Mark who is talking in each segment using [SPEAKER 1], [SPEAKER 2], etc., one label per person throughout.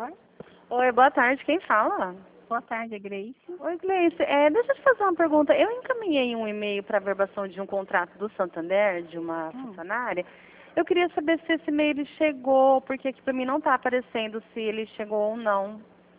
[SPEAKER 1] servidor?
[SPEAKER 2] Oi, boa tarde. Quem fala?
[SPEAKER 1] Boa tarde, é Grace.
[SPEAKER 2] Oi, Gleice. Deixa eu te fazer uma pergunta. Eu encaminhei um e-mail para averbação de um contrato do Santander, de uma funcionária. Eu queria saber se esse e-mail ele chegou, porque aqui para mim não está aparecendo se ele chegou ou não.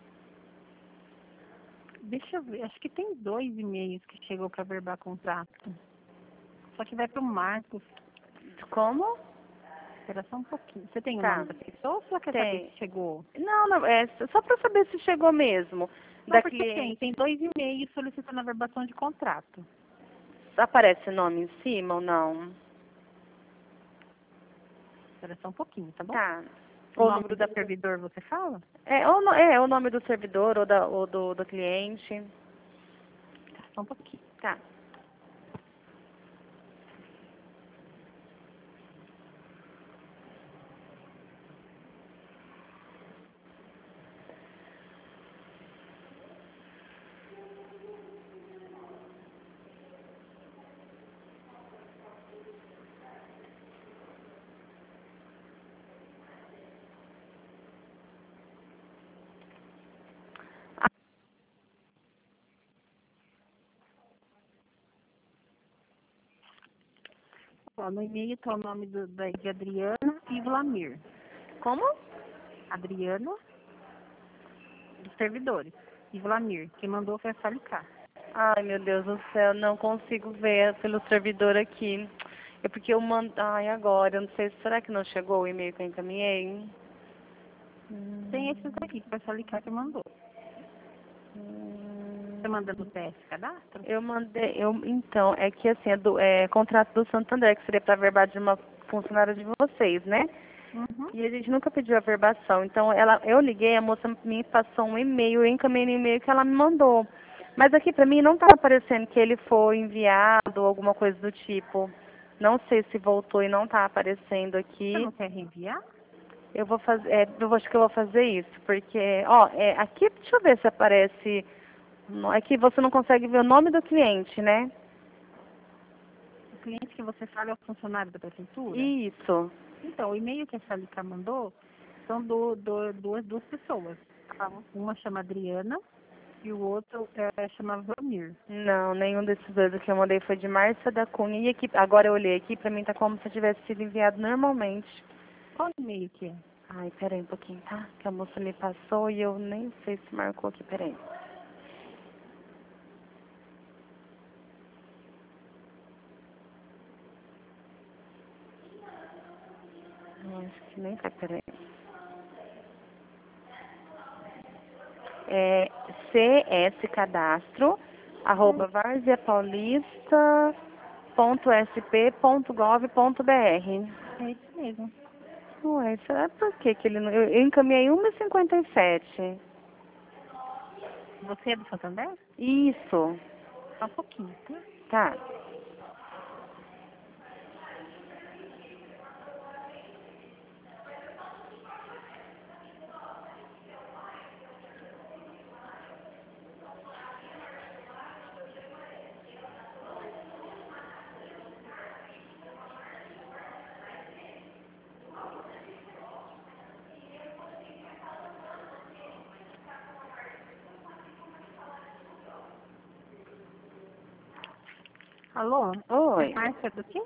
[SPEAKER 1] Deixa eu ver, acho que tem 2 e-mails que chegou para verbar contrato. Só que vai para o Marcos.
[SPEAKER 2] Como?
[SPEAKER 1] Espera só um pouquinho. Você tem o
[SPEAKER 2] Tá.
[SPEAKER 1] nome da pessoa ou só quer saber
[SPEAKER 2] Tem.
[SPEAKER 1] se chegou?
[SPEAKER 2] Não, é só para saber se chegou mesmo.
[SPEAKER 1] Não,
[SPEAKER 2] Da
[SPEAKER 1] porque
[SPEAKER 2] cliente.
[SPEAKER 1] tem 2 e-mails solicitando a verbação de contrato.
[SPEAKER 2] Aparece nome em cima ou não?
[SPEAKER 1] Espera só um pouquinho, tá bom?
[SPEAKER 2] Tá.
[SPEAKER 1] O
[SPEAKER 2] O
[SPEAKER 1] nome
[SPEAKER 2] número
[SPEAKER 1] do
[SPEAKER 2] da
[SPEAKER 1] servidor você fala?
[SPEAKER 2] é o nome do servidor ou do cliente.
[SPEAKER 1] Tá, só um pouquinho.
[SPEAKER 2] Tá.
[SPEAKER 1] Ó, no e-mail tá o nome de Adriana e Vlamir.
[SPEAKER 2] Como?
[SPEAKER 1] Adriana, dos servidores. E Vlamir, quem mandou foi a Salicar.
[SPEAKER 2] Ai, meu Deus do céu, não consigo ver pelo servidor aqui. É porque eu mando. Ai, agora, eu não sei, será que não chegou o e-mail que eu encaminhei?
[SPEAKER 1] Tem esses aqui, que foi a Salicar que mandou. Você manda do PS Cadastro?
[SPEAKER 2] Eu mandei, então, é que assim, é contrato do Santander, que seria para verbar de uma funcionária de vocês, né?
[SPEAKER 1] Uhum.
[SPEAKER 2] E a gente nunca pediu a verbação. Então, eu liguei, a moça me passou um e-mail, eu encaminhei no e-mail que ela me mandou. Mas aqui para mim não tá aparecendo que ele foi enviado ou alguma coisa do tipo. Não sei se voltou e não tá aparecendo
[SPEAKER 1] Você
[SPEAKER 2] aqui.
[SPEAKER 1] não quer reenviar?
[SPEAKER 2] Eu vou fazer, acho que eu vou fazer isso, porque, aqui, deixa eu ver se aparece. Aqui você não consegue ver o nome do cliente, né?
[SPEAKER 1] O cliente que você fala é o funcionário da prefeitura?
[SPEAKER 2] Isso.
[SPEAKER 1] Então, o e-mail que a Salicar mandou são duas pessoas. Uma chama Adriana e o outro chama Vlamir.
[SPEAKER 2] Não, nenhum desses dois que eu mandei foi de Márcia da Cunha. E aqui, agora eu olhei aqui, pra mim tá como se tivesse sido enviado normalmente.
[SPEAKER 1] Qual e-mail que é?
[SPEAKER 2] Ai, peraí um pouquinho, tá? Que a moça me passou e eu nem sei se marcou aqui, peraí. Eu acho que nem foi, peraí. É cscadastro@varziapaulista.sp.gov.br.
[SPEAKER 1] É isso mesmo.
[SPEAKER 2] Ué, será por que ele não... Eu encaminhei 1h57.
[SPEAKER 1] Você é do Santander?
[SPEAKER 2] Isso.
[SPEAKER 1] Só um pouquinho, tá?
[SPEAKER 2] Tá.
[SPEAKER 1] Alô?
[SPEAKER 2] Oi.
[SPEAKER 1] Márcia do quê?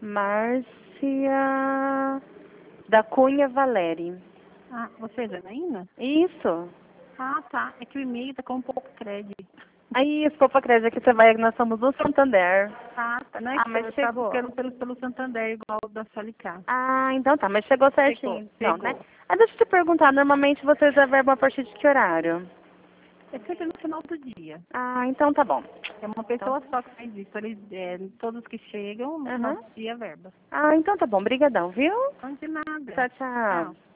[SPEAKER 2] Márcia da Cunha Valeri.
[SPEAKER 1] Ah, você é Janaína?
[SPEAKER 2] Isso.
[SPEAKER 1] Ah, tá. É que o e-mail tá com um pouco crédito.
[SPEAKER 2] Aí, desculpa, Crédia, que você vai, nós somos do Santander.
[SPEAKER 1] Ah, tá. Não é
[SPEAKER 2] Ah,
[SPEAKER 1] que
[SPEAKER 2] mas
[SPEAKER 1] eu tava
[SPEAKER 2] chegou.
[SPEAKER 1] buscando pelo Santander, igual o da Salicar.
[SPEAKER 2] Ah, então tá, mas chegou certinho, então, né?
[SPEAKER 1] Chegou.
[SPEAKER 2] Ah, deixa eu te perguntar, normalmente vocês averbam a partir de que horário?
[SPEAKER 1] É sempre no final do dia.
[SPEAKER 2] Ah, então tá bom.
[SPEAKER 1] É uma
[SPEAKER 2] Então,
[SPEAKER 1] pessoa só que faz isso. Eles, todos que chegam, no final
[SPEAKER 2] aham.
[SPEAKER 1] do dia, verba.
[SPEAKER 2] Ah, então tá bom, brigadão, viu?
[SPEAKER 1] Não de nada.
[SPEAKER 2] Tchau, tchau.
[SPEAKER 1] Tchau.